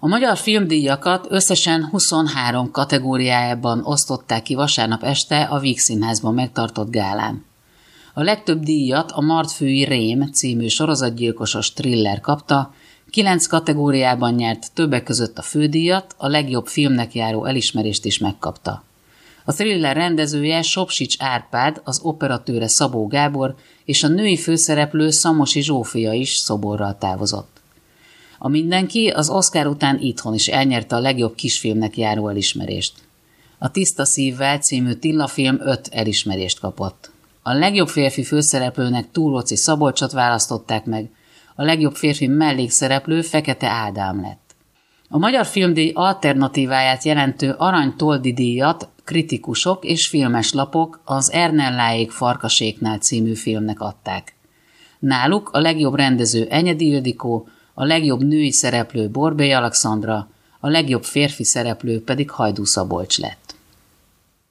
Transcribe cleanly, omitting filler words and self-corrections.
A magyar filmdíjakat összesen 23 kategóriájában osztották ki vasárnap este a Víg Színházban megtartott gálán. A legtöbb díjat a Martfői Rém című sorozatgyilkosos thriller kapta, 9 kategóriában nyert, többek között a fődíjat, a legjobb filmnek járó elismerést is megkapta. A thriller rendezője Sopsics Árpád, az operatőre Szabó Gábor és a női főszereplő Szamosi Zsófia is szoborral távozott. A Mindenki az Oscar után itthon is elnyerte a legjobb kisfilmnek járó elismerést. A Tiszta szívvel című Tilla film 5 elismerést kapott. A legjobb férfi főszereplőnek Túróczi Szabolcsot választották meg, a legjobb férfi mellékszereplő Fekete Ádám lett. A Magyar Filmdíj alternatíváját jelentő Arany Toldi díjat kritikusok és filmeslapok az Ernelláék Farkaséknál című filmnek adták. Náluk a legjobb rendező Enyedi Ildikó, a legjobb női szereplő Borbély Alexandra, a legjobb férfi szereplő pedig Hajdú Szabolcs lett.